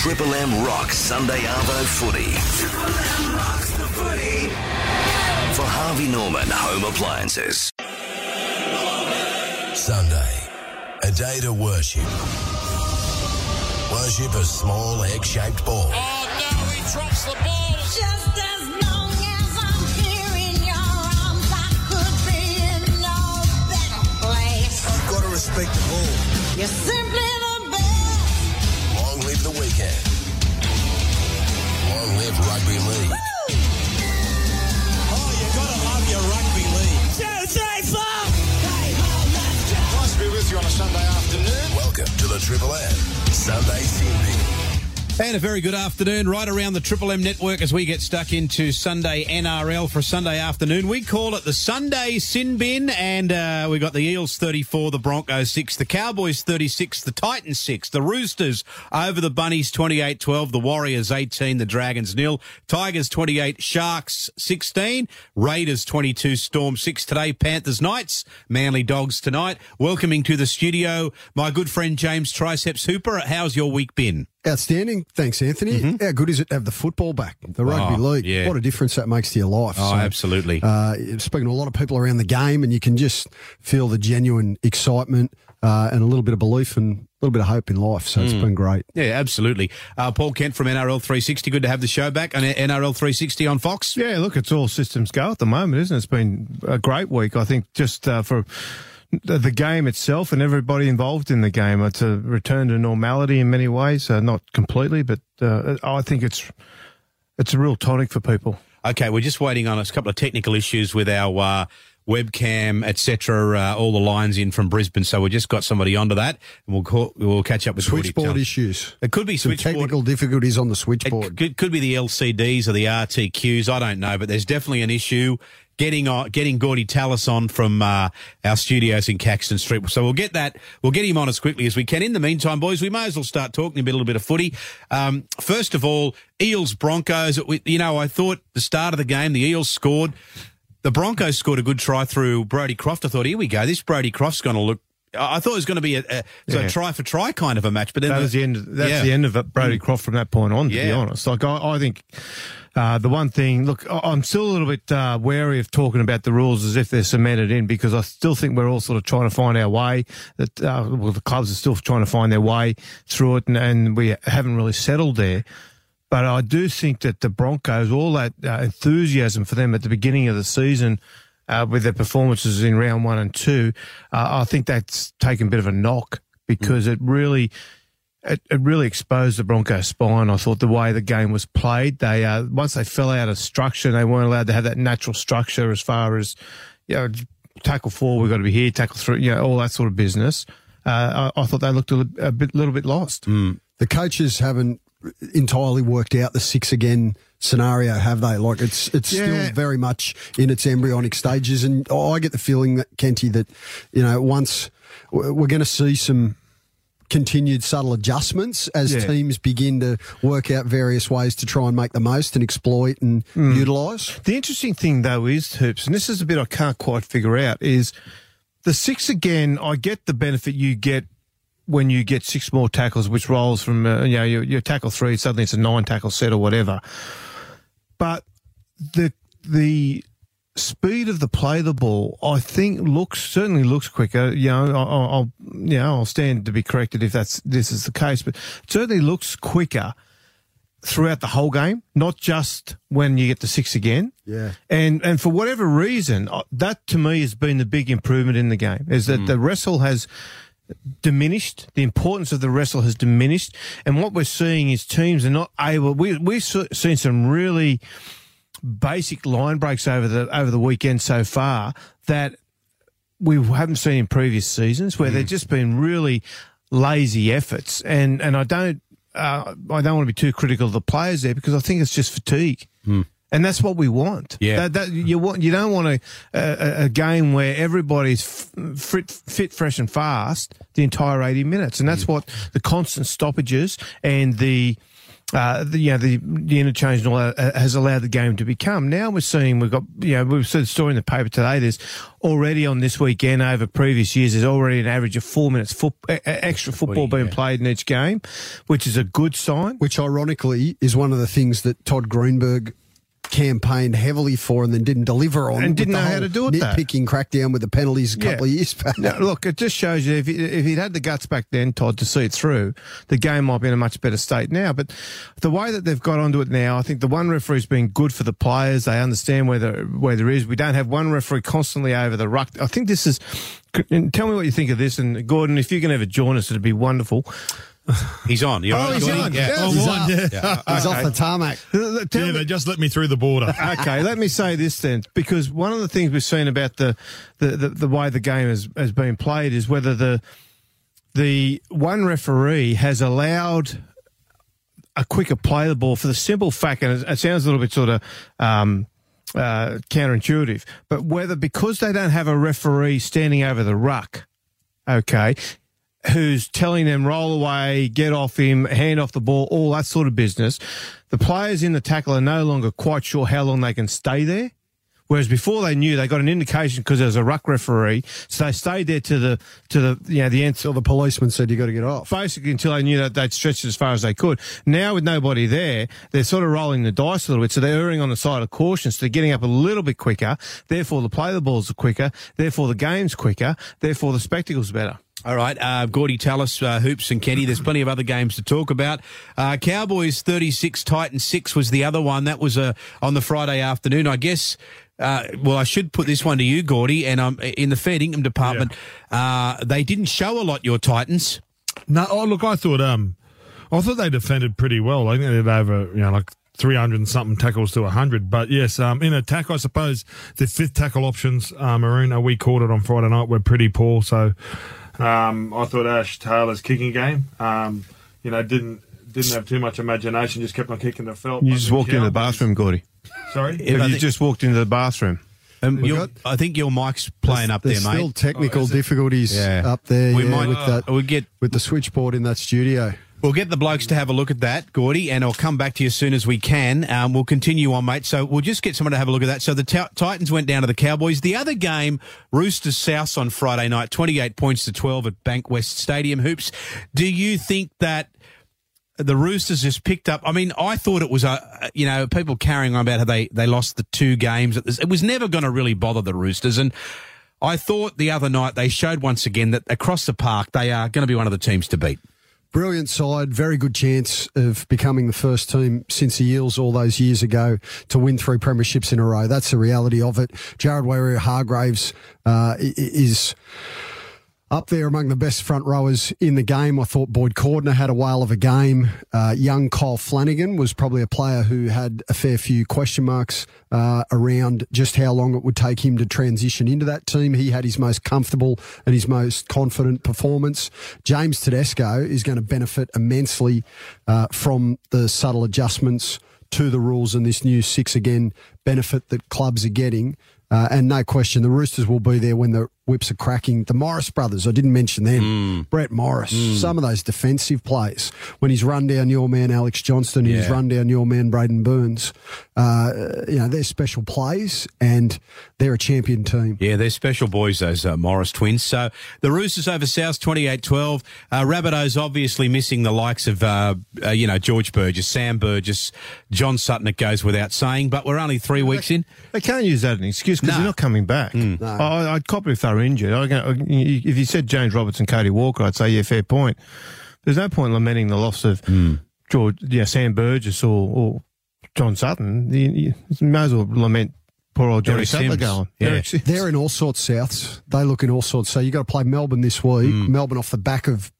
Triple M rocks Sunday Arvo footy. Triple M rocks the footy. For Harvey Norman Home Appliances. Sunday, a day to worship. Worship a small egg-shaped ball. Oh no, he drops the ball. Just as long as I'm here in your arms, I could be in no better place. I've got to respect the ball. You're simply the best. Long live the weekend. Long live rugby league. Oh, you got to love your rugby league. 2, 3, 4. Hey, home, let's go. Nice to be with you on a Sunday afternoon. Welcome to the Triple M Sunday Sydney. And a very good afternoon right around the Triple M network as we get stuck into Sunday NRL for a Sunday afternoon. We call it the Sunday Sin Bin, and we got the Eels 34, the Broncos 6, the Cowboys 36, the Titans 6, the Roosters over the Bunnies 28-12, the Warriors 18, the Dragons 0, Tigers 28, Sharks 16, Raiders 22, Storm 6 today, Panthers Knights, Manly Dogs tonight. Welcoming to the studio my good friend James Triceps Hooper. How's your week been? Outstanding. Thanks, Anthony. Mm-hmm. How good is it to have the football back, the rugby league? Yeah. What a difference that makes to your life. Oh, absolutely. Speaking to a lot of people around the game, and you can just feel the genuine excitement and a little bit of belief and a little bit of hope in life. So it's been great. Yeah, absolutely. Paul Kent from NRL 360. Good to have the show back on NRL 360 on Fox. Yeah, look, it's all systems go at the moment, isn't it? It's been a great week, I think, just for the game itself and everybody involved in the game. It's a return to normality in many ways, not completely, but I think it's a real tonic for people. Okay, we're just waiting on a couple of technical issues with our webcam, etc. All the lines in from Brisbane, so we just got somebody onto that, and we'll catch up with Switchboard issues. It could be some switchboard technical difficulties on the switchboard. It could be the LCDs or the RTQs. I don't know, but there's definitely an issue getting Gordy Tallis on from our studios in Caxton Street. So we'll get him on as quickly as we can. In the meantime, boys, we may as well start talking a little bit of footy. First of all, Eels Broncos. I thought the start of the game, the Eels scored. The Broncos scored a good try through Brodie Croft. I thought, here we go. This Brodie Croft's going to look. I thought it was going to be a try for try kind of a match, but then the end of it, Brodie Croft from that point on. To be honest, like I think the one thing. Look, I'm still a little bit wary of talking about the rules as if they're cemented in, because I still think we're all sort of trying to find our way. That the clubs are still trying to find their way through it, and we haven't really settled there. But I do think that the Broncos, all that enthusiasm for them at the beginning of the season, with their performances in round 1 and 2, I think that's taken a bit of a knock, because it really exposed the Broncos' spine. I thought the way the game was played, they once they fell out of structure, they weren't allowed to have that natural structure as far as, tackle 4, we've got to be here, tackle 3, all that sort of business. I thought they looked a little bit lost. The coaches haven't entirely worked out the 6 again scenario, have they? Like it's still very much in its embryonic stages, and I get the feeling that, Kenty, that once we're going to see some continued subtle adjustments as teams begin to work out various ways to try and make the most and exploit and utilise. The interesting thing though is, Hoops, and this is a bit I can't quite figure out, is the 6 again. I get the benefit you get when you get 6 more tackles, which rolls from your tackle 3, suddenly it's a 9 tackle set or whatever. But the speed of the play of the ball, I think, certainly looks quicker. I'll stand to be corrected if this is the case, but it certainly looks quicker throughout the whole game, not just when you get the 6 again. Yeah. And for whatever reason, that to me has been the big improvement in the game, is that the wrestle has diminished. The importance of the wrestle has diminished, and what we're seeing is teams are not able. We've seen some really basic line breaks over the weekend so far that we haven't seen in previous seasons, where they've just been really lazy efforts. And I don't want to be too critical of the players there, because I think it's just fatigue. And that's what we want. Yeah. You don't want a game where everybody's fit, fresh and fast the entire 80 minutes. And that's what the constant stoppages and the interchange and all that has allowed the game to become. Now we've seen the story in the paper today. There's already on this weekend over previous years, there's already an average of 4 minutes extra football being played in each game, which is a good sign. Which ironically is one of the things that Todd Greenberg campaigned heavily for and then didn't deliver on. And didn't know how to do it, nitpicking crackdown with the penalties a couple of years back. Now, look, it just shows you if he'd had the guts back then, Todd, to see it through, the game might be in a much better state now. But the way that they've got onto it now, I think the one referee's been good for the players. They understand where there is. We don't have one referee constantly over the ruck. I think this is... And tell me what you think of this. And Gordon, if you can ever join us, it'd be wonderful. He's on. He's on. Yeah. He's off the tarmac. They just let me through the border. Okay, let me say this then, because one of the things we've seen about the way the game has been played is whether the one referee has allowed a quicker play of the ball for the simple fact, and it sounds a little bit sort of counterintuitive, but whether because they don't have a referee standing over the ruck, okay, who's telling them roll away, get off him, hand off the ball, all that sort of business, the players in the tackle are no longer quite sure how long they can stay there. Whereas before they knew, they got an indication because there was a ruck referee, so they stayed there to the end. So the policeman said you got to get off. Basically, until they knew that they'd stretched as far as they could. Now with nobody there, they're sort of rolling the dice a little bit, so they're erring on the side of caution. So they're getting up a little bit quicker. Therefore, the play of the balls are quicker. Therefore, the game's quicker. Therefore, the spectacle's better. All right, Gordy, tell us, Hoops and Kenny, there's plenty of other games to talk about. Cowboys 36, Titans 6 was the other one. That was on the Friday afternoon. I guess, I should put this one to you, Gordy, and in the fair income department, they didn't show a lot, your Titans. No, I thought they defended pretty well. I think they did over, 300 and something tackles to 100. But yes, in attack, I suppose the fifth tackle options, Maroon, we called it on Friday night, were pretty poor. So I thought Ash Taylor's kicking game, didn't have too much imagination, just kept on kicking the felt. You just walked into the bathroom, Gordy. Sorry? You just walked into the bathroom. I think your mic's playing up there, mate. There's still technical difficulties up there with the switchboard in that studio. We'll get the blokes to have a look at that, Gordy, and I'll come back to you as soon as we can. We'll continue on, mate. So we'll just get someone to have a look at that. So the Titans went down to the Cowboys. The other game, Roosters South on Friday night, 28 points to 12 at Bankwest Stadium. Hoops, do you think that the Roosters just picked up? I mean, I thought it was, people carrying on about how they lost the two games. It was never going to really bother the Roosters. And I thought the other night they showed once again that across the park, they are going to be one of the teams to beat. Brilliant side, very good chance of becoming the first team since the Eels all those years ago to win 3 premierships in a row. That's the reality of it. Jared Waerea-Hargreaves is up there among the best front rowers in the game. I thought Boyd Cordner had a whale of a game. Young Kyle Flanagan was probably a player who had a fair few question marks around just how long it would take him to transition into that team. He had his most comfortable and his most confident performance. James Tedesco is going to benefit immensely from the subtle adjustments to the rules and this new 6 again benefit that clubs are getting. And no question, the Roosters will be there when the whips are cracking. The Morris brothers, I didn't mention them. Brett Morris, some of those defensive plays. When he's run down your man Alex Johnston, he's run down your man Braden Burns. They're special plays, and they're a champion team. Yeah, they're special boys, those Morris twins. So the Roosters over South 28-12. Rabbitohs obviously missing the likes of, George Burgess, Sam Burgess, John Sutton, it goes without saying, but we're only 3 weeks in. They can't use that as an excuse because they're not coming back. No. I'd cop it if they were injured. If you said James Robertson, Cody Walker, I'd say, yeah, fair point. There's no point lamenting the loss of Sam Burgess or John Sutton. You may as well lament poor old Johnny Sattler going. Yeah. They're in all sorts, Souths. They look in all sorts. So you got to play Melbourne this week. Melbourne off the back of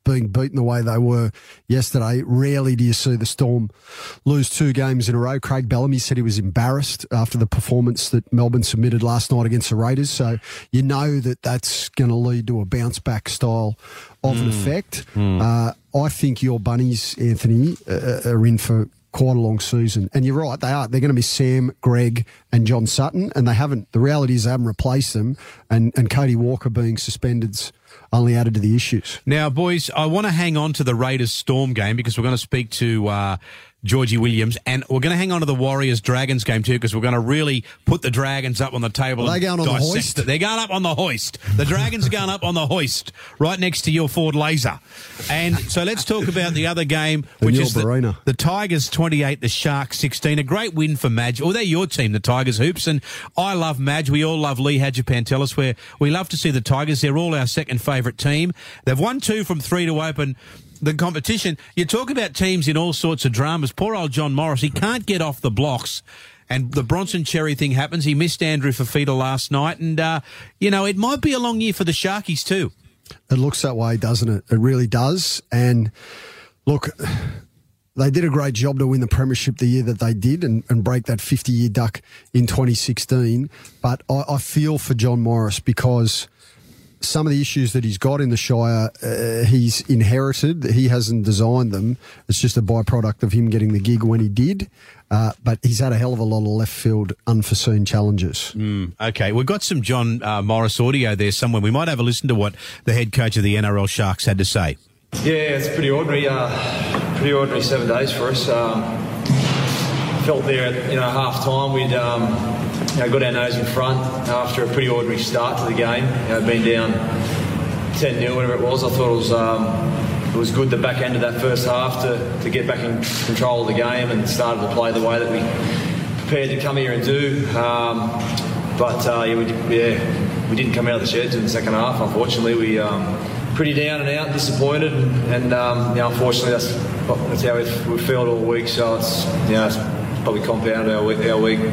being beaten the way they were yesterday. Rarely do you see the Storm lose 2 games in a row. Craig Bellamy said he was embarrassed after the performance that Melbourne submitted last night against the Raiders. So you know that that's going to lead to a bounce-back style of an effect. I think your Bunnies, Anthony, are in for quite a long season. And you're right, they are. They're going to be Sam, Greg and John Sutton, and they haven't. The reality is they haven't replaced them, and Cody Walker being suspended's only added to the issues. Now, boys, I want to hang on to the Raiders-Storm game because we're going to speak to Georgie Williams, and we're going to hang on to the Warriors-Dragons game too because we're going to really put the Dragons up on the table. Are they going on the hoist? They're going up on the hoist. The Dragons are going up on the hoist right next to your Ford Laser. And so let's talk about the other game, which is the Tigers 28, the Sharks 16. A great win for Madge. Oh, they're your team, the Tigers Hoops, and I love Madge. We all love Lee Hadjipantelis, where we love to see the Tigers. They're all our second favourite team. They've won 2 from 3 to open the competition. You talk about teams in all sorts of dramas. Poor old John Morris, he can't get off the blocks. And the Bronson Cherry thing happens. He missed Andrew Fafita last night. And, it might be a long year for the Sharkies too. It looks that way, doesn't it? It really does. And, look, they did a great job to win the premiership the year that they did and break that 50-year duck in 2016. But I feel for John Morris because some of the issues that he's got in the Shire, he's inherited. He hasn't designed them. It's just a byproduct of him getting the gig when he did. But he's had a hell of a lot of left field unforeseen challenges. Okay, we've got some John Morris audio there somewhere. We might have a listen to what the head coach of the NRL Sharks had to say. Yeah, it's pretty ordinary. Pretty ordinary 7 days for us. Felt there at half time we'd got our nose in front after a pretty ordinary start to the game. Been down 10-0, whatever it was. I thought it was good the back end of that first half to get back in control of the game and started to play the way that we prepared to come here and do. We didn't come out of the sheds in the second half. Unfortunately, we pretty down and out, disappointed, and unfortunately that's how we felt all week. So it's probably compounded our week.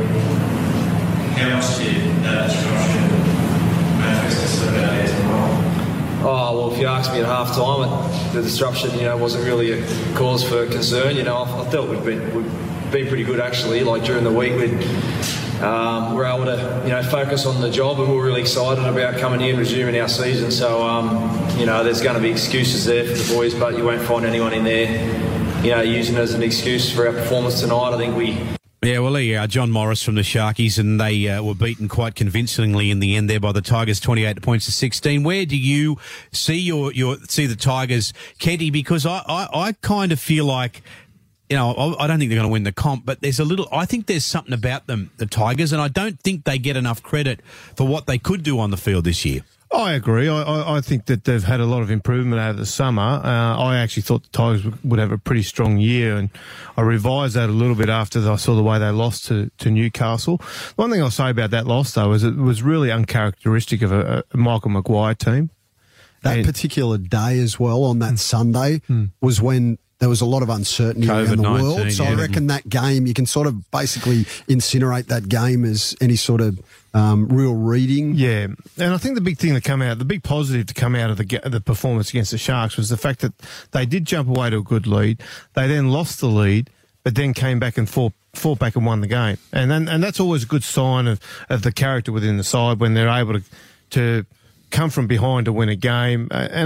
How much did that disruption manifest itself out here tomorrow? Oh, well, if you ask me at half time, the disruption, wasn't really a cause for concern. I felt we've been pretty good actually. Like during the week, we're able to, focus on the job, and we're really excited about coming here and resuming our season. So, there's going to be excuses there for the boys, but you won't find anyone in there, using it as an excuse for our performance tonight. I think Yeah, well, there you are, John Morris from the Sharkies, and they were beaten quite convincingly in the end there by the Tigers, 28 points to 16. Where do you see see the Tigers, Kenty? Because I kind of feel like, I don't think they're going to win the comp, but I think there's something about them, the Tigers, and I don't think they get enough credit for what they could do on the field this year. I agree. I think that they've had a lot of improvement over the summer. I actually thought the Tigers would have a pretty strong year, and I revised that a little bit after I saw the way they lost to Newcastle. One thing I'll say about that loss, though, is it was really uncharacteristic of a Michael Maguire team. That particular day as well, on that Sunday, was when there was a lot of uncertainty around the world. So I reckon that game, you can sort of basically incinerate that game as any sort of real reading. Yeah, and I think the big positive to come out of the performance against the Sharks was the fact that they did jump away to a good lead. They then lost the lead, but then came back and fought back and won the game. And that's always a good sign of the character within the side when they're able to come from behind to win a game. And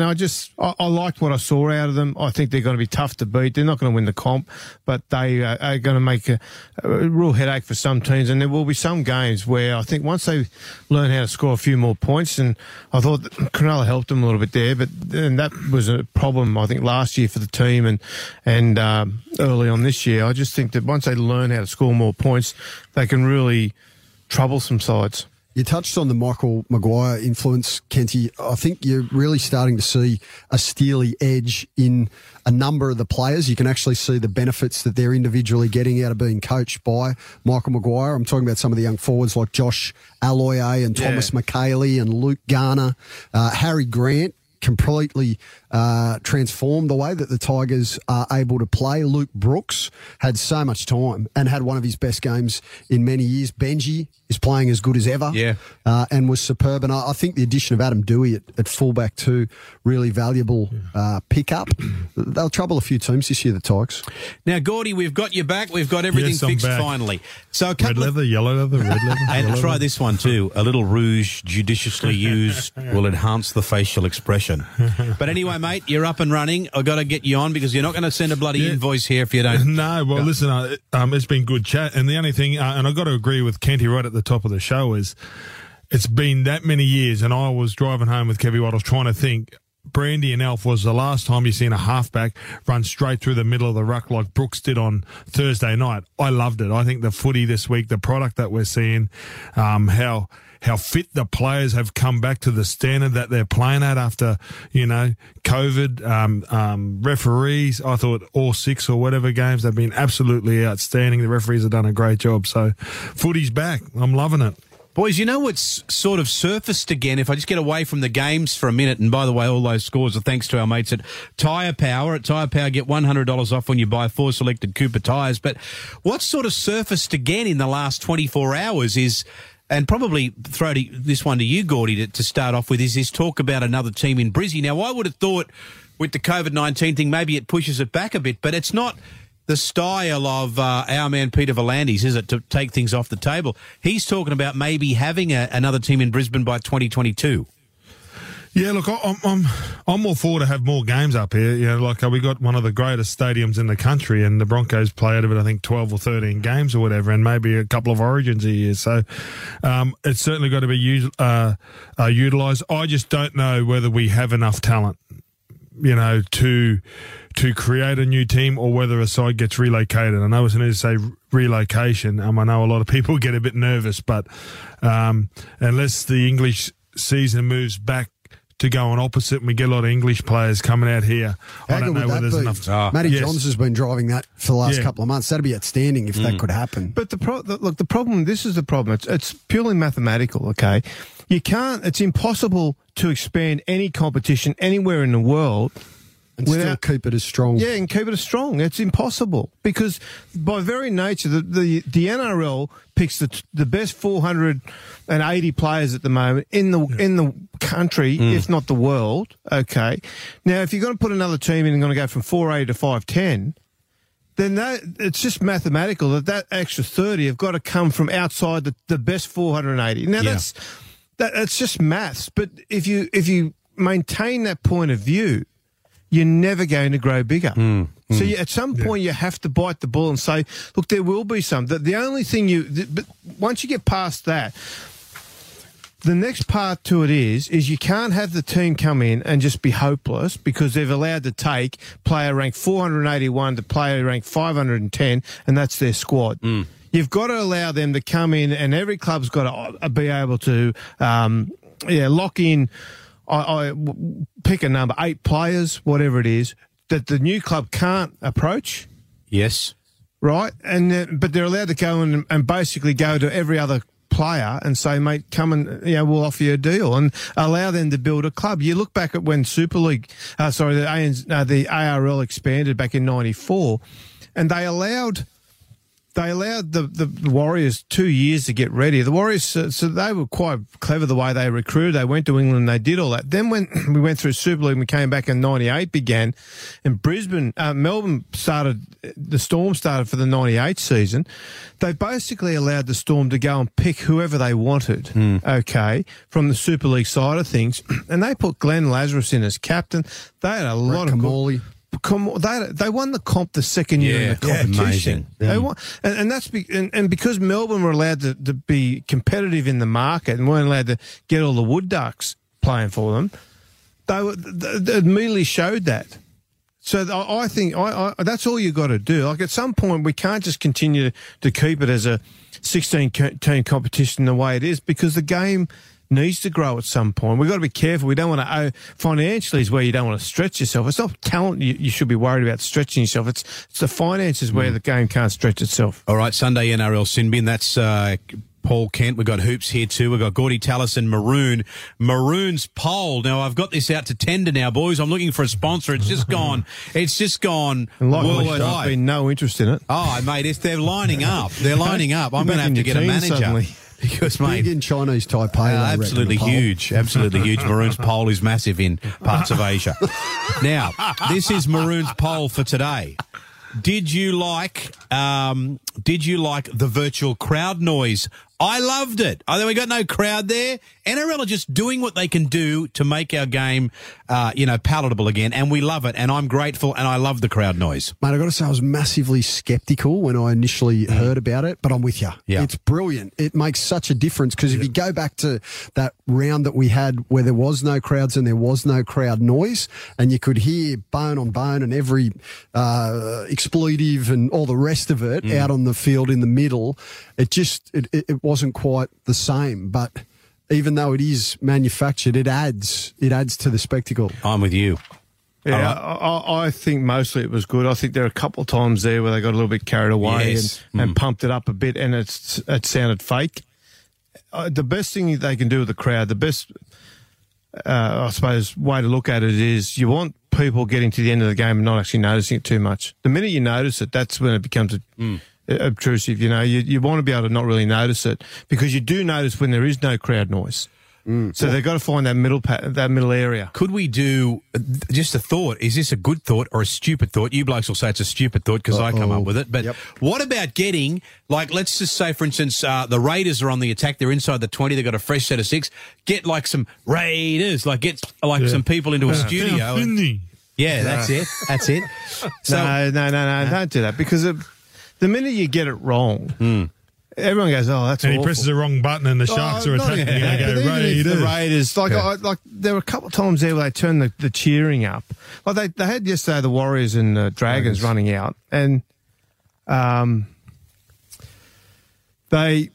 I liked what I saw out of them. I think they're going to be tough to beat. They're not going to win the comp, but they are going to make a real headache for some teams. And there will be some games where I think once they learn how to score a few more points, and I thought that Cronulla helped them a little bit there, but then that was a problem, I think, last year for the team and early on this year. I just think that once they learn how to score more points, they can really trouble some sides. You touched on the Michael Maguire influence, Kenty. I think you're really starting to see a Steely edge in a number of the players. You can actually see the benefits that they're individually getting out of being coached by Michael Maguire. I'm talking about some of the young forwards like Josh Aloiai and Thomas McKaylee and Luke Garner, Harry Grant, completely transformed the way that the Tigers are able to play. Luke Brooks had so much time and had one of his best games in many years. Benji is playing as good as ever, and was superb. And I think the addition of Adam Dewey at fullback too, really valuable pickup. They'll trouble a few teams this year, the Tigers. Now, Gordy, we've got you back. We've got everything fixed finally. So a couple red leather, yellow leather, red leather. And try this one too. A little rouge judiciously used will enhance the facial expression. But anyway, mate, you're up and running. I've got to get you on because you're not going to send a bloody invoice here if you don't. No, well, listen, it's been good chat. And the only thing, and I've got to agree with Kenty right at the top of the show, is it's been that many years, and I was driving home with Kevy Wattles trying to think, Brandy and Alf was the last time you seen a halfback run straight through the middle of the ruck like Brooks did on Thursday night. I loved it. I think the footy this week, the product that we're seeing, how fit the players have come back to the standard that they're playing at after, COVID. Referees, I thought all 6 or whatever games, they've been absolutely outstanding. The referees have done a great job. So footy's back. I'm loving it. Boys, you know what's sort of surfaced again, if I just get away from the games for a minute, and by the way, all those scores are thanks to our mates at Tyre Power. At Tyre Power, get $100 off when you buy 4 selected Cooper tyres. But what's sort of surfaced again in the last 24 hours is, and probably throw this one to you, Gordy, to start off with, is this talk about another team in Brizzy. Now, I would have thought with the COVID-19 thing, maybe it pushes it back a bit, but it's not the style of our man Peter Volandis, is it, to take things off the table? He's talking about maybe having another team in Brisbane by 2022. Yeah, look, I'm all for to have more games up here. We got one of the greatest stadiums in the country, and the Broncos play out of it, I think, 12 or 13 games or whatever, and maybe a couple of Origins a year. So it's certainly got to be utilised. I just don't know whether we have enough talent, to create a new team, or whether a side gets relocated. I know it's need to say relocation. I know a lot of people get a bit nervous, but unless the English season moves back to go on opposite and we get a lot of English players coming out here, I don't know whether there's enough. Matty Johns has been driving that for the last couple of months. That'd be outstanding if that could happen. But the problem, this is the problem. It's purely mathematical, okay? You can't, it's impossible to expand any competition anywhere in the world and still keep it as strong. Yeah, and keep it as strong. It's impossible because by very nature, the NRL picks the best 480 players at the moment in the country, if not the world. Okay, now if you're going to put another team in and going to go from 480 to 510, then it's just mathematical that extra 30 have got to come from outside the best 480. Now that's just maths. But if you maintain that point of view, you're never going to grow bigger. So at some point you have to bite the bullet and say, look, there will be some. The only thing but once you get past that, the next part to it is you can't have the team come in and just be hopeless because they've allowed to take player rank 481 to player rank 510, and that's their squad. You've got to allow them to come in, and every club's got to be able to lock in. I pick a number, 8 players, whatever it is, that the new club can't approach. Yes. Right? But they're allowed to go and basically go to every other player and say, mate, come and, we'll offer you a deal, and allow them to build a club. You look back at when Super League, the ARL expanded back in 94, and they allowed the Warriors 2 years to get ready. The Warriors, so they were quite clever the way they recruited. They went to England and they did all that. Then when we went through Super League and we came back in 98 began, and Melbourne the Storm started for the 98 season. They basically allowed the Storm to go and pick whoever they wanted, okay, from the Super League side of things. And they put Glenn Lazarus in as captain. They had a lot of Kamali. They won the comp the second year in the competition. They won, and that's because Melbourne were allowed to be competitive in the market and weren't allowed to get all the Wood Ducks playing for them. They immediately showed that. So I think that's all you got to do. Like at some point, we can't just continue to keep it as a 16-team competition the way it is, because the game needs to grow at some point. We've got to be careful. We don't want to financially is where you don't want to stretch yourself. It's not talent you should be worried about stretching yourself. It's the finances where the game can't stretch itself. All right, Sunday NRL Sin Bin. That's Paul Kent. We've got Hoops here too. We've got Gordy Tallis and Maroon. Maroon's poll. Now, I've got this out to tender now, boys. I'm looking for a sponsor. It's just gone. And like worldwide. there's been no interest in it. Oh, mate, they're lining up. They're lining up. I'm going to have to get a manager. Suddenly. Because, mate, big in Chinese Taipei. I reckon, absolutely the poll. huge. Absolutely huge. Maroon's poll is massive in parts of Asia. Now, this is Maroon's poll for today. Did you like the virtual crowd noise? I loved it. We got no crowd there. NRL are just doing what they can do to make our game, palatable again, and we love it. And I'm grateful, and I love the crowd noise. Mate, I've got to say I was massively sceptical when I initially heard about it, but I'm with you. Yeah. It's brilliant. It makes such a difference because if you go back to that round that we had where there was no crowds and there was no crowd noise, and you could hear bone on bone and every expletive and all the rest of it out on the field in the middle, it wasn't quite the same, but even though it is manufactured, it adds to the spectacle. I'm with you. Yeah, I think mostly it was good. I think there are a couple of times there where they got a little bit carried away and pumped it up a bit, and it sounded fake. The best thing they can do with the crowd, the best, I suppose, way to look at it is you want people getting to the end of the game and not actually noticing it too much. The minute you notice it, that's when it becomes obtrusive. You want to be able to not really notice it because you do notice when there is no crowd noise. So they've got to find that middle area. Could we do just a thought? Is this a good thought or a stupid thought? You blokes will say it's a stupid thought because I come up with it. But what about getting, let's just say, for instance, the Raiders are on the attack. They're inside the 20. They've got a fresh set of 6. Get some Raiders, get some people into a studio. That's it. That's it. So, no, don't do that because the minute you get it wrong, everyone goes, "Oh, that's." And awful. he presses the wrong button, and the Sharks are attacking. And they go, Raiders. The Raiders, there were a couple of times there where they turned the cheering up. Like they had yesterday the Warriors and the Dragons running out, and it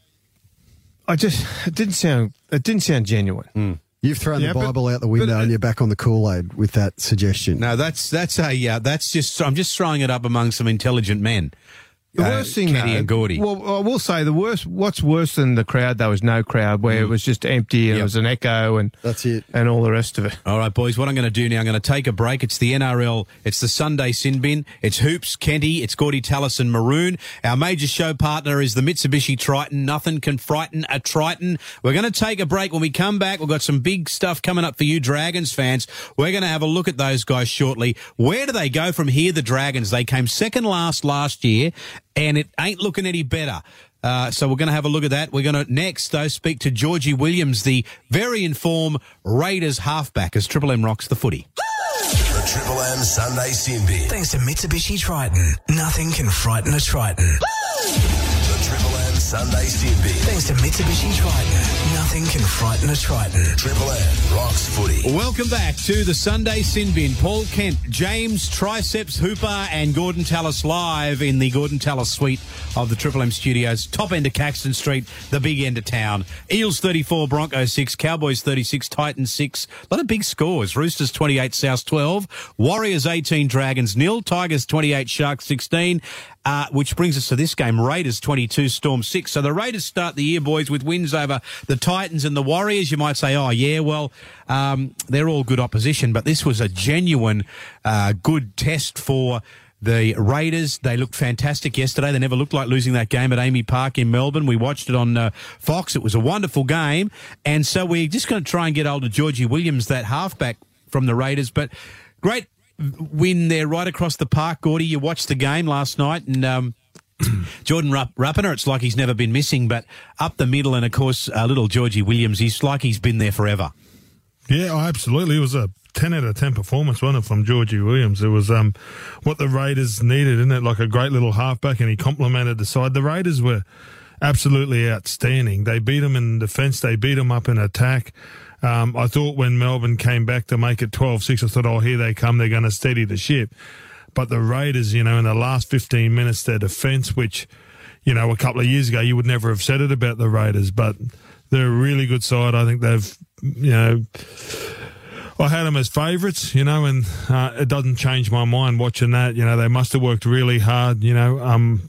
didn't sound genuine. You've thrown the Bible out the window and you're back on the Kool-Aid with that suggestion. No, that's just I'm just throwing it up among some intelligent men. The worst thing, Kenny and Gordy. Well, I will say what's worse than the crowd, though, is no crowd, where it was just empty and it was an echo and that's it, and all the rest of it. All right, boys, what I'm going to do now, I'm going to take a break. It's the NRL, it's the Sunday Sin Bin, it's Hoops, Kenty, it's Gordy Tallis and Maroon. Our major show partner is the Mitsubishi Triton. Nothing can frighten a Triton. We're going to take a break. When we come back, we've got some big stuff coming up for you Dragons fans. We're going to have a look at those guys shortly. Where do they go from here, the Dragons? They came second last year, and it ain't looking any better. So we're going to have a look at that. We're going to next, though, speak to Georgie Williams, the very informed Raiders halfback, as Triple M rocks the footy. The Triple M Sunday Sin Bin. Thanks to Mitsubishi Triton. Nothing can frighten a Triton. The Triple M Sunday Sin Bin. Thanks to Mitsubishi Triton. Nothing can frighten a Triton. Triple M rocks footy. Welcome back to the Sunday Sin Bin. Paul Kent, James Triceps Hooper and Gordon Tallis live in the Gordon Tallis suite of the Triple M studios. Top end of Caxton Street, the big end of town. Eels 34, Broncos 6, Cowboys 36, Titans 6. A lot of big scores. Roosters 28, South 12. Warriors 18, Dragons 0. Tigers 28, Sharks 16. Which brings us to this game. Raiders 22, Storm 6. So the Raiders start the year, boys, with wins over the Titans and the Warriors. You might say, they're all good opposition, but this was a genuine good test for the Raiders. They looked fantastic yesterday. They never looked like losing that game at Amy Park in Melbourne. We watched it on Fox. It was a wonderful game. And so we're just going to try and get hold of Georgie Williams, that halfback from the Raiders. But great win there right across the park, Gordy. You watched the game last night, and Jordan Rapiner, it's like he's never been missing, but up the middle, and of course, little Georgie Williams, he's like he's been there forever. Yeah, absolutely. It was a 10 out of 10 performance, wasn't it, from Georgie Williams? It was what the Raiders needed, isn't it? Like a great little halfback, and he complemented the side. The Raiders were absolutely outstanding. They beat them in defence. They beat them up in attack. I thought when Melbourne came back to make it 12-6, I thought, here they come. They're going to steady the ship. But the Raiders, in the last 15 minutes, their defence, which, a couple of years ago, you would never have said it about the Raiders, but they're a really good side. I think they've, I had them as favourites, and it doesn't change my mind watching that. They must have worked really hard, I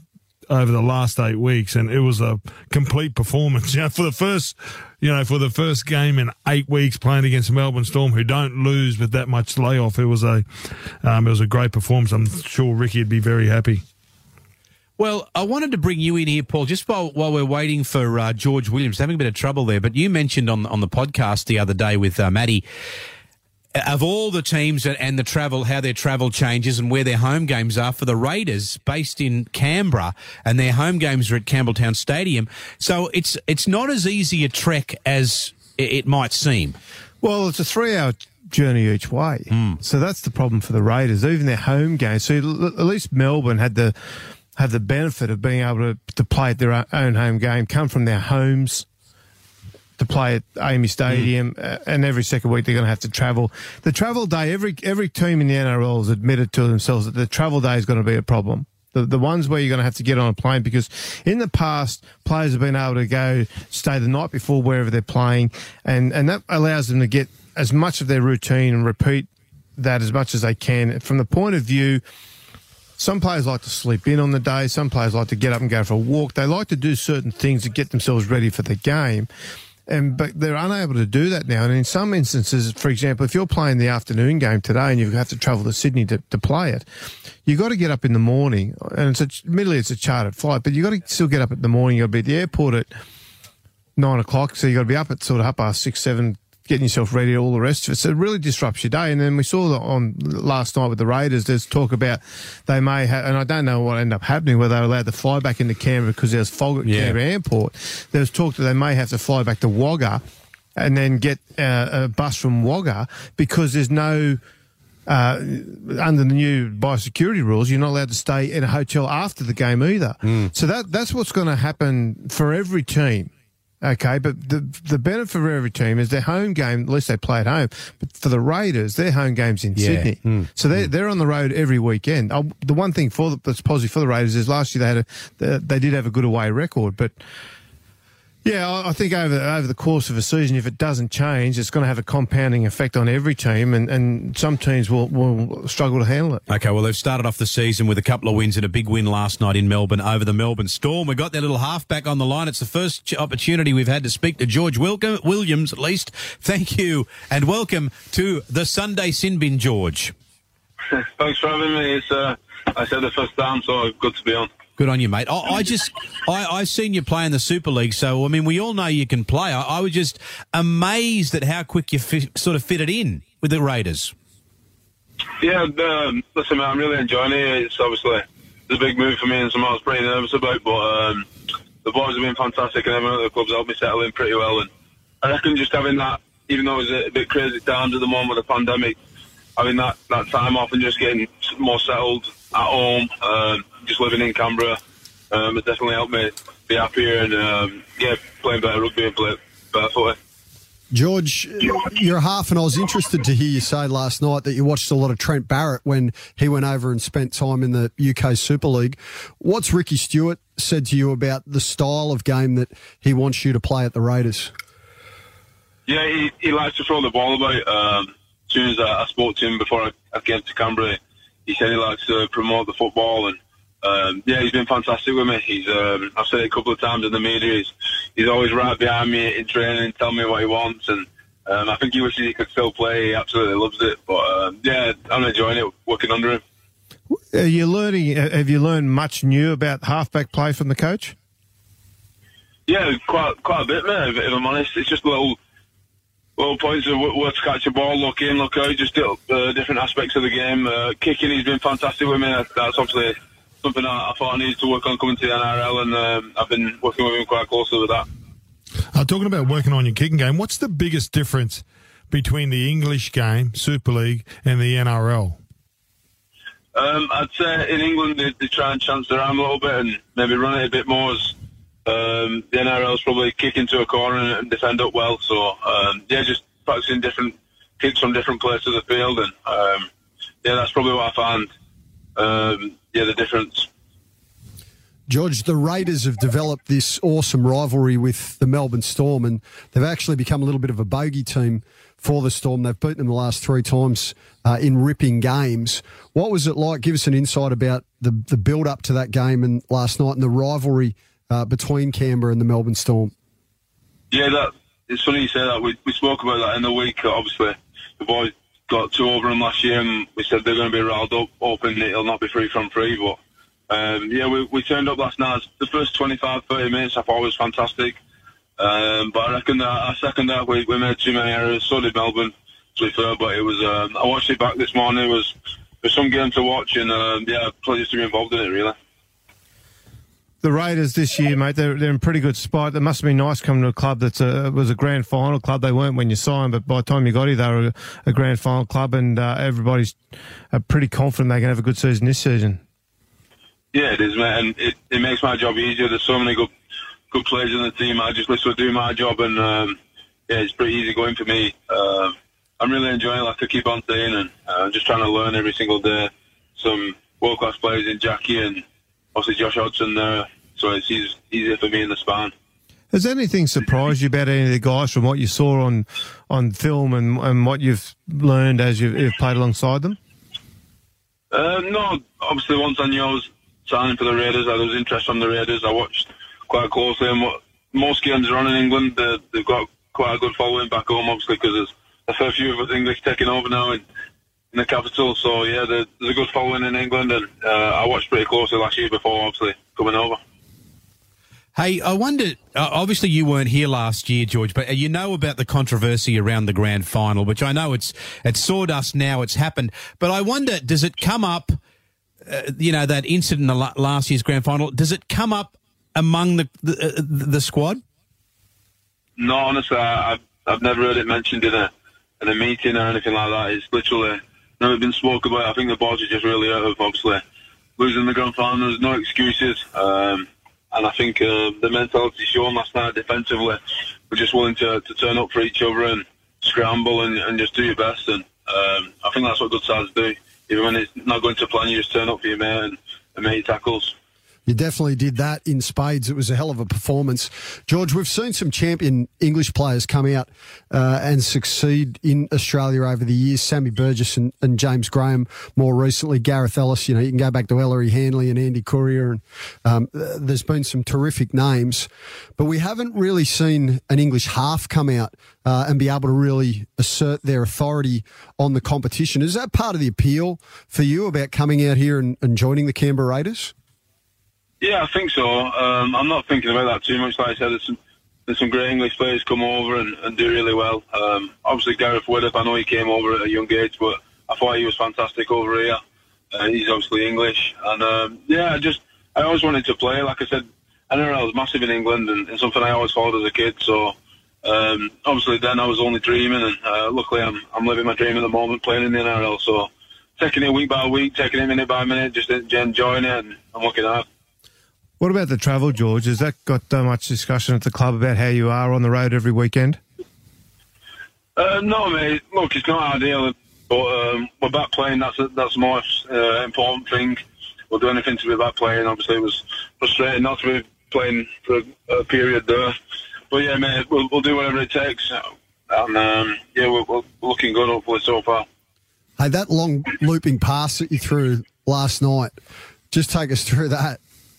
over the last 8 weeks, and it was a complete performance. For the first game in 8 weeks playing against Melbourne Storm, who don't lose with that much layoff, it was a great performance. I'm sure Ricky would be very happy. Well, I wanted to bring you in here, Paul, just while we're waiting for George Williams. Having a bit of trouble there, but you mentioned on the podcast the other day with Matty, of all the teams and the travel, how their travel changes and where their home games are for the Raiders, based in Canberra, and their home games are at Campbelltown Stadium. So it's not as easy a trek as it might seem. Well, it's a 3-hour journey each way. So that's the problem for the Raiders. Even their home games. So at least Melbourne had the benefit of being able to play at their own home game, come from their homes to play at AAMI Stadium, and every second week they're going to have to travel. The travel day, every team in the NRL has admitted to themselves that the travel day is going to be a problem. The ones where you're going to have to get on a plane, because in the past, players have been able to go stay the night before wherever they're playing, and that allows them to get as much of their routine and repeat that as much as they can. From the point of view, some players like to sleep in on the day. Some players like to get up and go for a walk. They like to do certain things to get themselves ready for the game. But they're unable to do that now. And in some instances, for example, if you're playing the afternoon game today and you have to travel to Sydney to play it, you've got to get up in the morning. And admittedly, it's a chartered flight, but you've got to still get up in the morning. You've got to be at the airport at 9 o'clock. So you've got to be up at sort of 6:30, getting yourself ready, all the rest of it. So it really disrupts your day. And then we saw that on last night with the Raiders, there's talk about they may have, and I don't know what ended up happening, whether they were allowed to fly back into Canberra because there was fog at Canberra Airport. There was talk that they may have to fly back to Wagga and then get a bus from Wagga, because there's no, under the new biosecurity rules, you're not allowed to stay in a hotel after the game either. So that's what's going to happen for every team. Okay, but the benefit for every team is their home game, at least they play at home. But for the Raiders, their home game's in Sydney. So they're on the road every weekend. The one thing that's positive for the Raiders is last year they did have a good away record. But, yeah, I think over the course of a season, if it doesn't change, it's going to have a compounding effect on every team, and some teams will struggle to handle it. Okay, well, they've started off the season with a couple of wins and a big win last night in Melbourne over the Melbourne Storm. We've got their little halfback on the line. It's the first opportunity we've had to speak to George Williams, at least. Thank you, and welcome to the Sunday Sin Bin, George. Thanks for having me. It's, I said the first time, so good to be on. Good on you, mate. I've seen you play in the Super League, so, I mean, we all know you can play. I was just amazed at how quick you sort of fitted in with the Raiders. Yeah, listen, mate, I'm really enjoying it. It's obviously a big move for me and something I was pretty nervous about, but the boys have been fantastic, and everyone at the club's helped me settle in pretty well. And I reckon just having that, even though it's a bit crazy times at the moment with the pandemic, having that time off and just getting more settled at home, just living in Canberra, it definitely helped me be happier and, playing better rugby and play better footy. George, you're half, and I was interested to hear you say last night that you watched a lot of Trent Barrett when he went over and spent time in the UK Super League. What's Ricky Stewart said to you about the style of game that he wants you to play at the Raiders? Yeah, he likes to throw the ball about. As soon as I spoke to him before I came to Canberra, he said he likes to promote the football, and he's been fantastic with me. I've said it a couple of times in the media. He's always right behind me in training, telling me what he wants, and I think he wishes he could still play. He absolutely loves it, but I'm enjoying it working under him. Have you learned much new about halfback play from the coach? Yeah, quite a bit, mate. If I'm honest, it's just little points of where to catch a ball, look in, look out, just different aspects of the game. Kicking, he's been fantastic with me. That's obviously something I thought I needed to work on coming to the NRL, and I've been working with him quite closely with that. Talking about working on your kicking game, what's the biggest difference between the English game, Super League, and the NRL? I'd say in England they try and chance their arm a little bit and maybe run it a bit more. The NRL's probably kick into a corner and defend up well. So, just practicing different kicks from different places of the field. And, that's probably what I found, the difference. George, the Raiders have developed this awesome rivalry with the Melbourne Storm, and they've actually become a little bit of a bogey team for the Storm. They've beaten them the last 3 times in ripping games. What was it like? Give us an insight about the build-up to that game and last night and the rivalry between Canberra and the Melbourne Storm. Yeah, it's funny you say that. We spoke about that in the week. Obviously, the boys got 2 over them last year, and we said they're going to be riled up, hoping it'll not be free from free, but we turned up last night. The first 25, 30 minutes I thought was fantastic. But I reckon that our second half we made too many errors. So did Melbourne, to be fair. But it was. I watched it back this morning. It was some game to watch, and pleasure to be involved in it. Really. The Raiders this year, mate, they're in pretty good spot. It must have been nice coming to a club that was a grand final club. They weren't when you signed, but by the time you got here, they were a grand final club, and everybody's pretty confident they can have a good season this season. Yeah, it is, mate, and it makes my job easier. There's so many good players in the team. I just literally do my job, and it's pretty easy going for me. I'm really enjoying it, like I keep on saying, and I'm just trying to learn every single day. Some world-class players in Jackie and obviously Josh Hodgson there, so it's easier for me in the span. Has anything surprised you about any of the guys from what you saw on film and what you've learned as you've played alongside them? No, obviously once I knew I was signing for the Raiders, there was interest from the Raiders. I watched quite closely, and most games are on in England. They've got quite a good following back home, obviously, because there's a fair few of us English taking over now in the capital. So, yeah, there's a good following in England, and I watched pretty closely last year before, obviously, coming over. Hey, I wonder, obviously you weren't here last year, George, but you know about the controversy around the grand final, which I know it's sawdust now, it's happened. But I wonder, does it come up, that incident in the last year's grand final, does it come up among the squad? No, honestly, I've never heard it mentioned in a meeting or anything like that. It's literally never been spoken about. I think the boys are just really out of, obviously, losing the grand final. There's no excuses. And I think the mentality shown last night defensively, we're just willing to turn up for each other and scramble and just do your best. And I think that's what good sides do. Even when it's not going to plan, you just turn up for your mate and make your tackles. You definitely did that in spades. It was a hell of a performance. George, we've seen some champion English players come out and succeed in Australia over the years. Sammy Burgess and James Graham more recently. Gareth Ellis, you can go back to Ellery Hanley and Andy Courier. And there's been some terrific names. But we haven't really seen an English half come out and be able to really assert their authority on the competition. Is that part of the appeal for you about coming out here and joining the Canberra Raiders? Yeah, I think so. I'm not thinking about that too much. Like I said, there's some great English players come over and do really well. Obviously, Gareth Widdop, I know he came over at a young age, but I thought he was fantastic over here. He's obviously English. And, I always wanted to play. Like I said, NRL was massive in England and something I always followed as a kid. So, obviously, then I was only dreaming. And luckily, I'm living my dream at the moment, playing in the NRL. So, taking it week by week, taking it minute by minute, just enjoying it, and I'm looking at it. What about the travel, George? Has that got much discussion at the club about how you are on the road every weekend? No, mate. Look, it's not ideal, but we're back playing. That's the most important thing. We'll do anything to be back playing. Obviously, it was frustrating not to be playing for a period there. But, yeah, mate, we'll do whatever it takes. And, we're looking good, hopefully, so far. Hey, that long looping pass that you threw last night, just take us through that.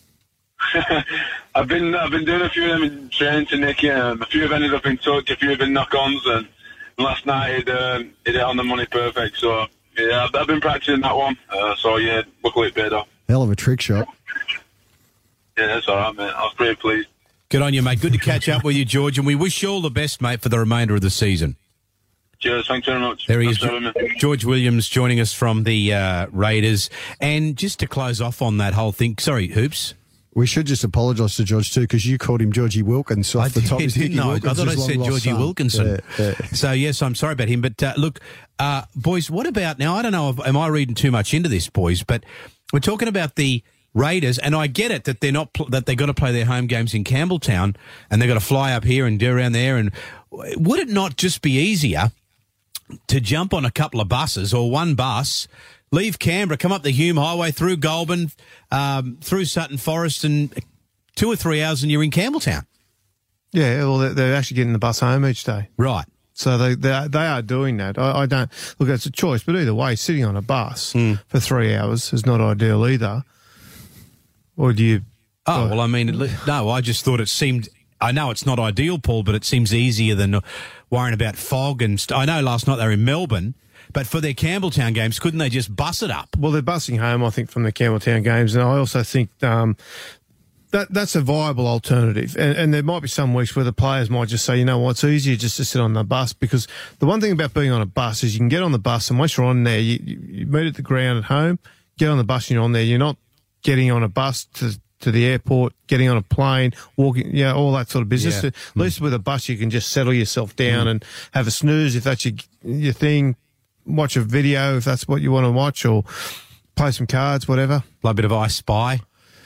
I've been doing a few of them in training to Nicky. A few have ended up in touch, a few have been knock-ons, and last night it hit on the money perfect. So yeah, I've been practicing that one. Luckily it paid off. Hell of a trick shot. Yeah, that's all right, mate. I was pretty pleased. Good on you, mate. Good to catch up with you, George, and we wish you all the best, mate, for the remainder of the season. Cheers, thanks very much. There he is, George Williams, joining us from the Raiders. And just to close off on that whole thing, sorry, Hoops. We should just apologise to George too, because you called him Georgie Wilkins off the top. I thought I said Georgie Wilkinson. Yeah. So, yes, I'm sorry about him. But, look, boys, what about now? I don't know, am I reading too much into this, boys? But we're talking about the Raiders, and I get it that they're not that they've got to play their home games in Campbelltown, and they've got to fly up here and do around there. And would it not just be easier to jump on a couple of buses or one bus, leave Canberra, come up the Hume Highway through Goulburn, through Sutton Forest, and 2 or 3 hours and you're in Campbelltown. Yeah, well, they're actually getting the bus home each day. Right. So they are doing that. I don't look. It's a choice, but either way, sitting on a bus for 3 hours is not ideal either. Or do you? Oh well, I mean, no. I just thought it seemed. I know it's not ideal, Paul, but it seems easier than worrying about fog and. I know last night they were in Melbourne, but for their Campbelltown games, couldn't they just bus it up? Well, they're busing home, I think, from the Campbelltown games, and I also think. That's a viable alternative. And there might be some weeks where the players might just say, you know what, it's easier just to sit on the bus, because the one thing about being on a bus is you can get on the bus, and once you're on there, you meet at the ground at home, get on the bus and you're on there. You're not getting on a bus to the airport, getting on a plane, walking, all that sort of business. Yeah. At least with a bus, you can just settle yourself down and have a snooze if that's your thing, watch a video if that's what you want to watch, or play some cards, whatever. Like a bit of I Spy.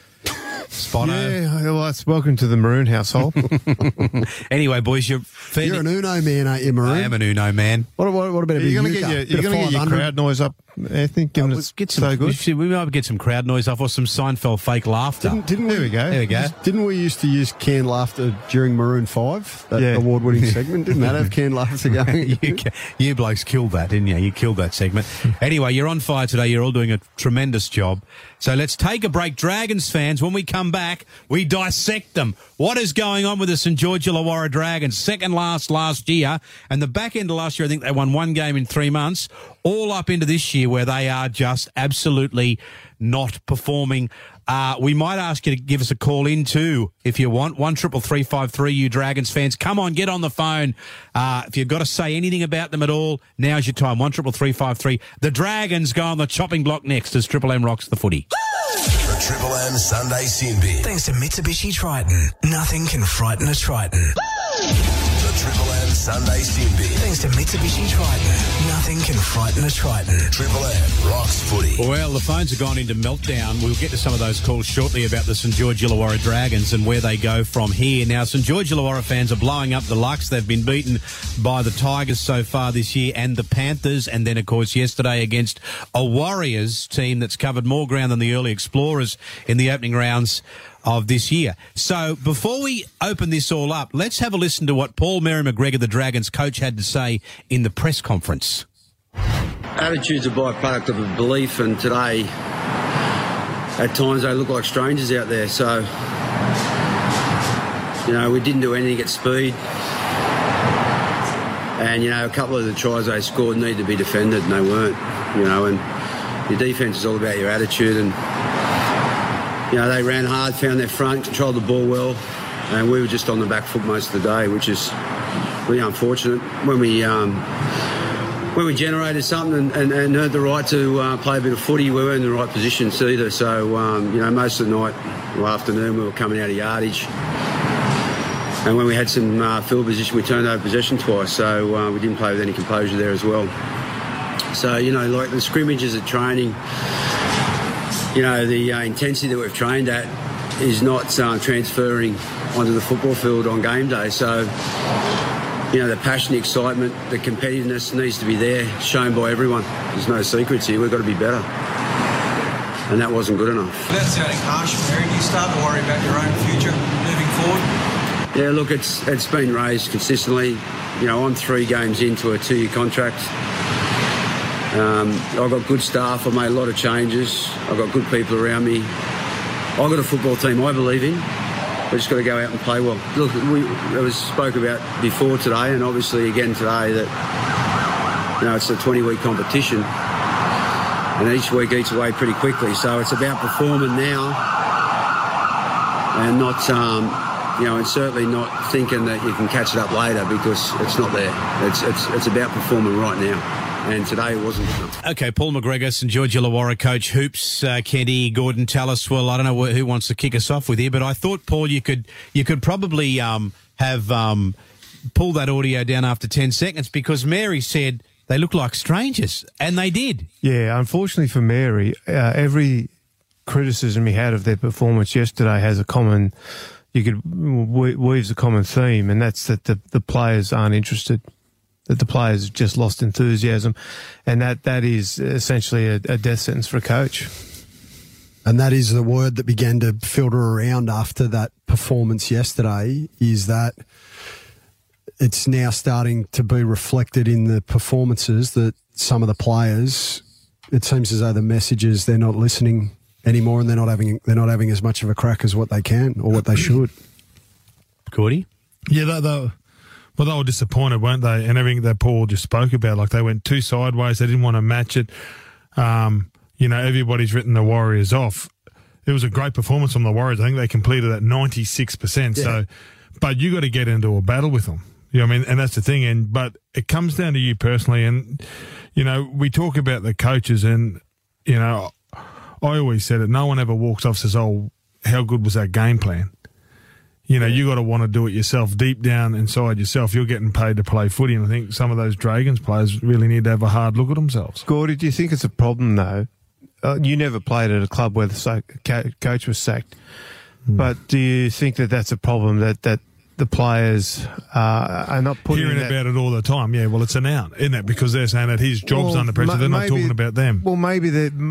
Spotto. Yeah, well, that's welcome to the Maroon household. Anyway, boys, you're an Uno man, aren't you, Maroon? I am an Uno man. What about a bit You're of going to get your crowd noise up, Anthony, given it's so good. We might get some crowd noise off, or some Seinfeld fake laughter. Didn't There we go. There we go. Didn't we used to use canned laughter during Maroon 5, that award-winning segment? Didn't that have canned laughter going? You blokes killed that, didn't you? You killed that segment. Anyway, you're on fire today. You're all doing a tremendous job. So let's take a break. Dragons fans, when we come back, we dissect them. What is going on with the St George Illawarra Dragons? Second last year, and the back end of last year, I think they won 1 game in 3 months, all up into this year where they are just absolutely not performing. We might ask you to give us a call in too, if you want. 133353, you Dragons fans. Come on, get on the phone. If you've got to say anything about them at all, now's your time. 133353. The Dragons go on the chopping block next as Triple M rocks the footy. The Triple M Sunday Sin Bin. Thanks to Mitsubishi Triton. Nothing can frighten a Triton. The Triple M Sunday Sin Bin. Thanks to Mitsubishi Triton. Nothing can frighten a Triton. Triple M rocks footy. Well, the phones have gone into meltdown. We'll get to some of those calls shortly about the St George Illawarra Dragons and where they go from here. Now, St George Illawarra fans are blowing up the Lux. They've been beaten by the Tigers so far this year and the Panthers, and then, of course, yesterday against a Warriors team that's covered more ground than the early Explorers in the opening rounds of this year. So before we open this all up, let's have a listen to what Paul Mary McGregor, the Dragons coach, had to say in the press conference. Attitude's a byproduct of a belief, and today at times they look like strangers out there. So, we didn't do anything at speed. And, a couple of the tries they scored need to be defended, and they weren't, and your defence is all about your attitude. And, they ran hard, found their front, controlled the ball well, and we were just on the back foot most of the day, which is really unfortunate. When we generated something and earned the right to play a bit of footy, we weren't in the right positions either. So, most of the night or afternoon we were coming out of yardage. And when we had some field position, we turned over possession twice. So we didn't play with any composure there as well. So, like the scrimmages at training, the intensity that we've trained at is not transferring onto the football field on game day. So, the passion, the excitement, the competitiveness needs to be there, shown by everyone. There's no secrets here. We've got to be better. And that wasn't good enough. Without sounding harsh, Mary, do you start to worry about your own future moving forward? Yeah, look, it's been raised consistently. I'm 3 games into a 2-year contract. I've got good staff. I've made a lot of changes. I've got good people around me. I've got a football team I believe in. We've just got to go out and play well. Look, it was spoke about before today, and obviously again today, that it's a 20-week competition, and each week eats away pretty quickly. So it's about performing now, and not, and certainly not thinking that you can catch it up later, because it's not there. It's about performing right now. And today it wasn't good enough. Okay, Paul McGregor, St George Illawarra coach, Hoops, Kenny, Gordon, tell us. Well, I don't know who wants to kick us off with here, but I thought, Paul, you could probably have pulled that audio down after 10 seconds, because Mary said they look like strangers, and they did. Yeah, unfortunately for Mary, every criticism he had of their performance yesterday has a common, weaves a common theme, and that's that the players aren't interested. that the players have just lost enthusiasm, and that is essentially a death sentence for a coach. And that is the word that began to filter around after that performance yesterday, is that it's now starting to be reflected in the performances that some of the players, it seems as though the messages, they're not listening anymore, and they're not having as much of a crack as what they can or what they should. Cordy? Yeah, they were disappointed, weren't they? And everything that Paul just spoke about, like they went too sideways. They didn't want to match it. Everybody's written the Warriors off. It was a great performance from the Warriors. I think they completed at 96%. Yeah. So, but you got to get into a battle with them. You know what I mean? And that's the thing. But it comes down to you personally. And, we talk about the coaches and, I always said it. No one ever walks off and says, oh, how good was that game plan? You got to want to do it yourself. Deep down inside yourself, you're getting paid to play footy. And I think some of those Dragons players really need to have a hard look at themselves. Gordy, do you think it's a problem, though? You never played at a club where the coach was sacked. But do you think that that's a problem, that the players are not putting hearing about it all the time? Yeah, well, it's an out, isn't it? Because they're saying that his job's under pressure. They're not talking about them. Well, maybe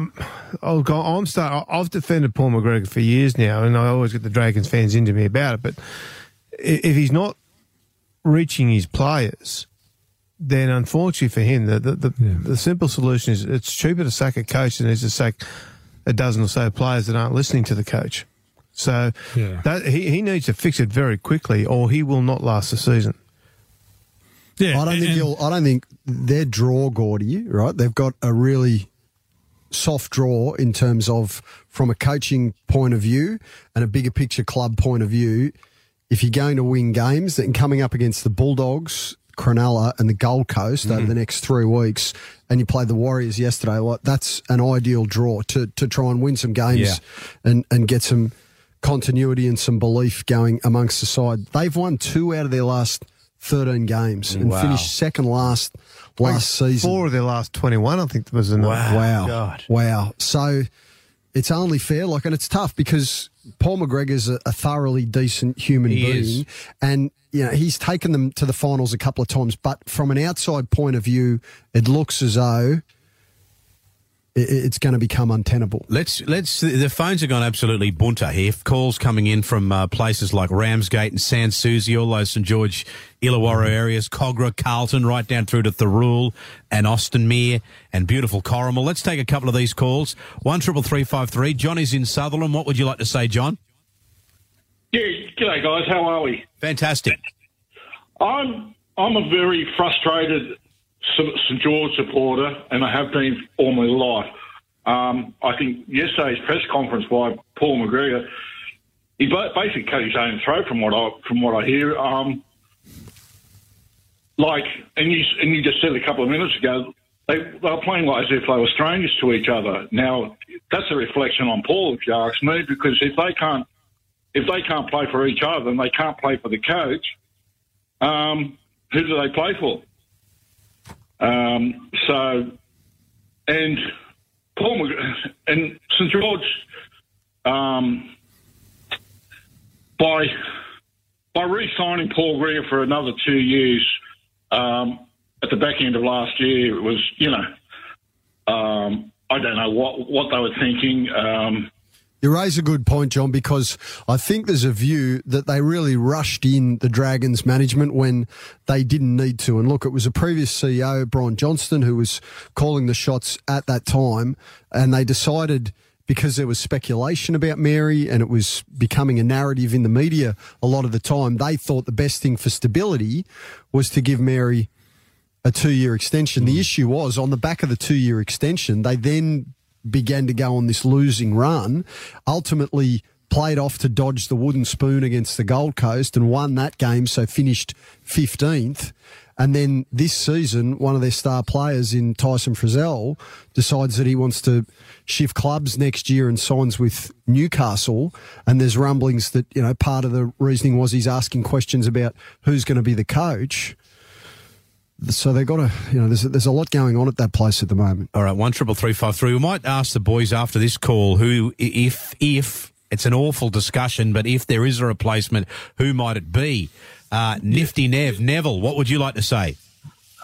I've defended Paul McGregor for years now, and I always get the Dragons fans into me about it. But if he's not reaching his players, then unfortunately for him, the simple solution is it's cheaper to sack a coach than it is to sack a dozen or so players that aren't listening to the coach. So that he needs to fix it very quickly, or he will not last the season. Yeah, I don't think their draw, Gordy, right? They've got a really soft draw in terms of, from a coaching point of view and a bigger picture club point of view. If you're going to win games, then coming up against the Bulldogs, Cronulla and the Gold Coast over the next 3 weeks, and you played the Warriors yesterday, like that's an ideal draw to try and win some games and get some continuity and some belief going amongst the side. They've won 2 out of their last 13 games and finished second last season. 4 of their last 21, I think, was enough. Wow. So it's only fair, and it's tough because Paul McGregor's a thoroughly decent human being, and he's taken them to the finals a couple of times. But from an outside point of view, it looks as though it's going to become untenable. The phones have gone absolutely bunter here. Calls coming in from places like Ramsgate and Sans Souci, all those St George, Illawarra areas, Cogra, Carlton, right down through to Thirroul and Austinmere and beautiful Corrimal. Let's take a couple of these calls. 133353. John is in Sutherland. What would you like to say, John? Yeah, g'day guys. How are we? Fantastic. I'm a very frustrated St George supporter, and I have been all my life. I think yesterday's press conference by Paul McGregor, he basically cut his own throat from what I hear. And you just said a couple of minutes ago, they were playing like as if they were strangers to each other. Now that's a reflection on Paul, if you ask me, because if they can't play for each other and they can't play for the coach, who do they play for? And Paul McGregor and St George, by re-signing Paul McGregor for another 2 years, at the back end of last year, it was, I don't know what they were thinking. You raise a good point, John, because I think there's a view that they really rushed in the Dragons management when they didn't need to. And look, it was a previous CEO, Brian Johnston, who was calling the shots at that time, and they decided, because there was speculation about Mary and it was becoming a narrative in the media a lot of the time, they thought the best thing for stability was to give Mary a 2-year extension. The issue was, on the back of the 2-year extension, they then began to go on this losing run, ultimately played off to dodge the wooden spoon against the Gold Coast and won that game, so finished 15th. And then this season, one of their star players in Tyson Frizzell decides that he wants to shift clubs next year and signs with Newcastle. And there's rumblings that, part of the reasoning was he's asking questions about who's going to be the coach. So they've got there's a lot going on at that place at the moment. All right, 133353. We might ask the boys after this call who, if it's an awful discussion, but if there is a replacement, who might it be? Nifty Neville, what would you like to say?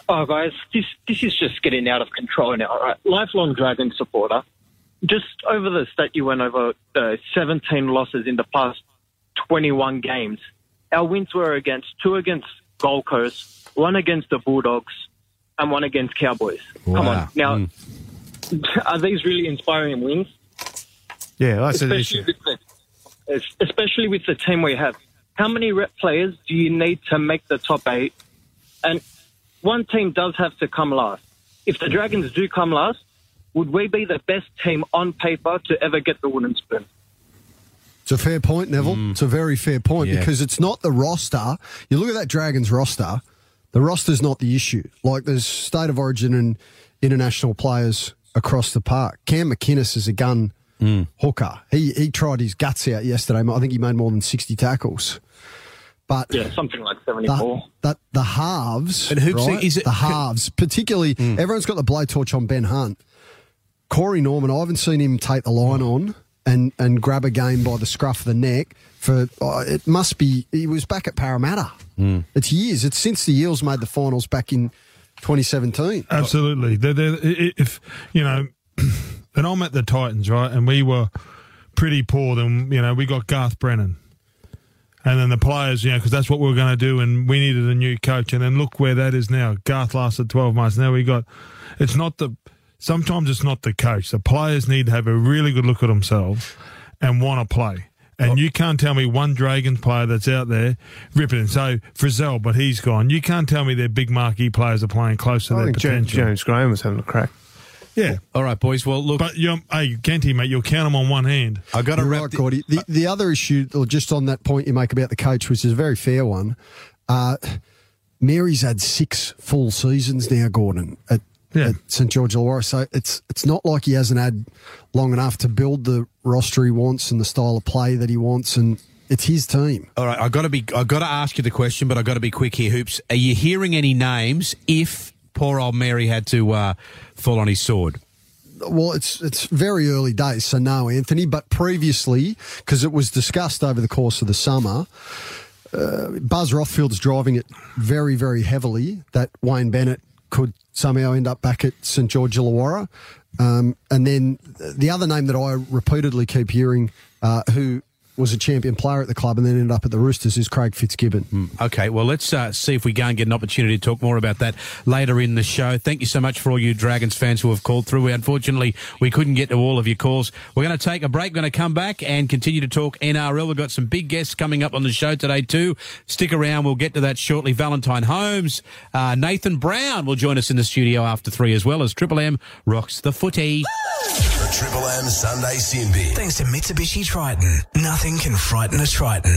Oh, guys, this is just getting out of control now, right? Lifelong Dragon supporter. Just over the stat you went over, 17 losses in the past 21 games. Our wins were two against Gold Coast, one against the Bulldogs, and one against Cowboys. Wow. Come on. Now, are these really inspiring wins? Yeah, that's an issue. Especially with the team we have. How many rep players do you need to make the top 8? And one team does have to come last. If the Dragons do come last, would we be the best team on paper to ever get the wooden spoon? It's a fair point, Neville. It's a very fair point because it's not the roster. You look at that Dragons roster, the roster's not the issue. Like, there's state of origin and international players across the park. Cam McInnes is a gun hooker. He tried his guts out yesterday. I think he made more than 60 tackles. But yeah, something like 74. The halves, but Hoops, right? is it, the halves, particularly, everyone's got the blowtorch on Ben Hunt. Corey Norman, I haven't seen him take the line on and grab a game by the scruff of the neck for, it must be, he was back at Parramatta. It's years. It's since the Eels made the finals back in 2017. Absolutely. If, you know, and I'm at the Titans, right, and we were pretty poor, then, you know, we got Garth Brennan. And then the players, you know, because that's what we were going to do, and we needed a new coach. And then look where that is now. Garth lasted 12 months. Now sometimes it's not the coach. The players need to have a really good look at themselves and want to play. And you can't tell me one Dragons player that's out there ripping it. So, Frizzell, but he's gone. You can't tell me their big marquee players are playing close to their potential. James Graham was having a crack. Yeah. All right, boys. Well, look. But, hey, Kenty, mate, you'll count them on one hand. I got to wrap. Right, Gordy. The other issue, or just on that point you make about the coach, which is a very fair one, Mary's had 6 full seasons now, Gordon, at St George Illawarra. So it's not like he hasn't had long enough to build the roster he wants and the style of play that he wants, and it's his team. All right, I've got to ask you the question, but I've got to be quick here, Hoops. Are you hearing any names if poor old Mary had to fall on his sword? Well, it's very early days, so no, Anthony. But previously, because it was discussed over the course of the summer, Buzz Rothfield's driving it very, very heavily that Wayne Bennett could somehow end up back at St George Illawarra. And then the other name that I repeatedly keep hearing, who was a champion player at the club and then ended up at the Roosters, is Craig Fitzgibbon. Okay, well, let's see if we go and get an opportunity to talk more about that later in the show. Thank you so much for all you Dragons fans who have called through. Unfortunately, we couldn't get to all of your calls. We're going to take a break. We're going to come back and continue to talk NRL. We've got some big guests coming up on the show today too. Stick around. We'll get to that shortly. Valentine Holmes, Nathan Brown will join us in the studio after 3 as well as Triple M rocks the footy. The Triple M Sunday Sin Bin. Thanks to Mitsubishi Triton. Nothing can frighten a Triton.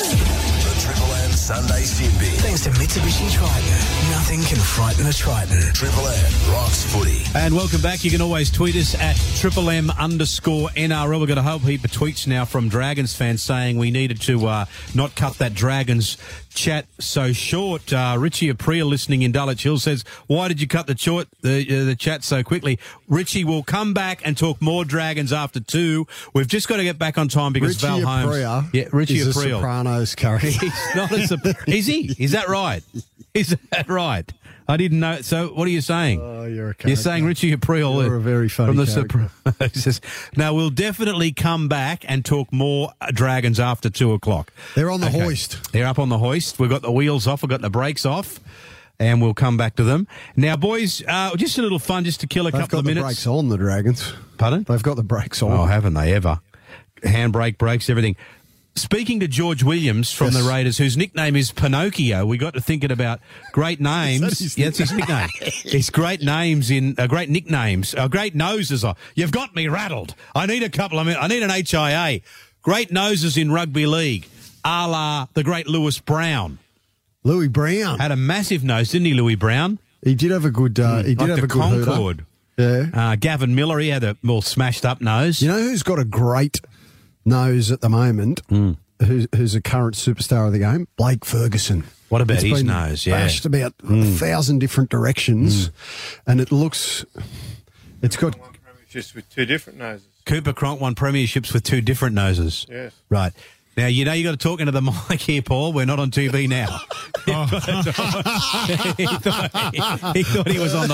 The Triple M Sunday Sin Bin. Thanks to Mitsubishi Triton. Nothing can frighten a Triton. Triple M rocks footy. And welcome back. You can always tweet us at @triplem_NRL. We've got a whole heap of tweets now from Dragons fans saying we needed to not cut that Dragons chat so short. Richie April, listening in Dulwich Hill, says, why did you cut the chat so quickly? Richie will come back and talk more Dragons after 2. We've just got to get back on time because Richie Val Holmes... Richie is April. a Sopranos character. He's not a Sopranos. Is he? Is that right? Is that right? I didn't know. So what are you saying? Oh, you're a character. You're saying Richie April. You're a very funny from the character. Sopranos. Now, we'll definitely come back and talk more Dragons after 2 o'clock. They're on the hoist. They're up on the hoist. We've got the wheels off. We've got the brakes off. And we'll come back to them. Now, boys, just a little fun just to kill a couple of minutes. They've got the brakes on, the Dragons. Pardon? They've got the brakes on. Oh, haven't they ever? Handbrake, brakes, everything. Speaking to George Williams from the Raiders, whose nickname is Pinocchio, we got to thinking about great names. That's his nickname. It's great names great nicknames, great noses. You've got me rattled. I need a couple of minutes. I need an HIA. Great noses in rugby league, a la the great Lewis Brown. Louis Brown had a massive nose, didn't he, Louis Brown? He did have a good. He did have a good Concorde. Hooter. Yeah. Gavin Miller, he had a more smashed up nose. You know who's got a great nose at the moment? Who's a current superstar of the game? Blake Ferguson. What about his nose? Yeah, bashed about 1,000 different directions, and it looks. It's got just with 2 different noses. Cooper Cronk won premierships with 2 different noses. Yes. Right. Now, you know you got to talk into the mic here, Paul. We're not on TV now. he thought he was on the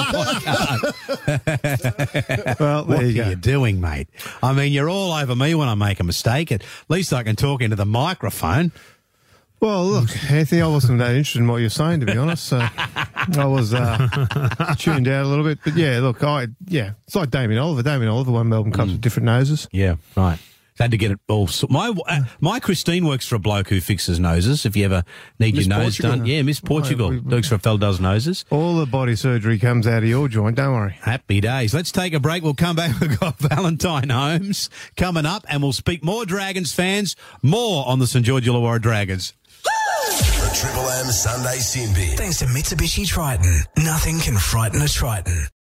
podcast. Well, there what you are go. you doing, mate? I mean, you're all over me when I make a mistake. At least I can talk into the microphone. Well, look, Anthony, I wasn't that interested in what you're saying, to be honest. So I was tuned out a little bit. But, yeah, look, it's like Damien Oliver. Damien Oliver won Melbourne Cups with different noses. Yeah, right. Had to get it all. My Christine works for a bloke who fixes noses. If you ever need Miss your nose Portugal. done, yeah, Miss Portugal works for a fella does noses. All the body surgery comes out of your joint, don't worry. Happy days. Let's take a break. We'll come back. We've got Valentine Holmes coming up, and we'll speak more Dragons fans, more on the St George Illawarra Dragons. The Triple M Sunday Sin Bin. Thanks to Mitsubishi Triton. Nothing can frighten a Triton.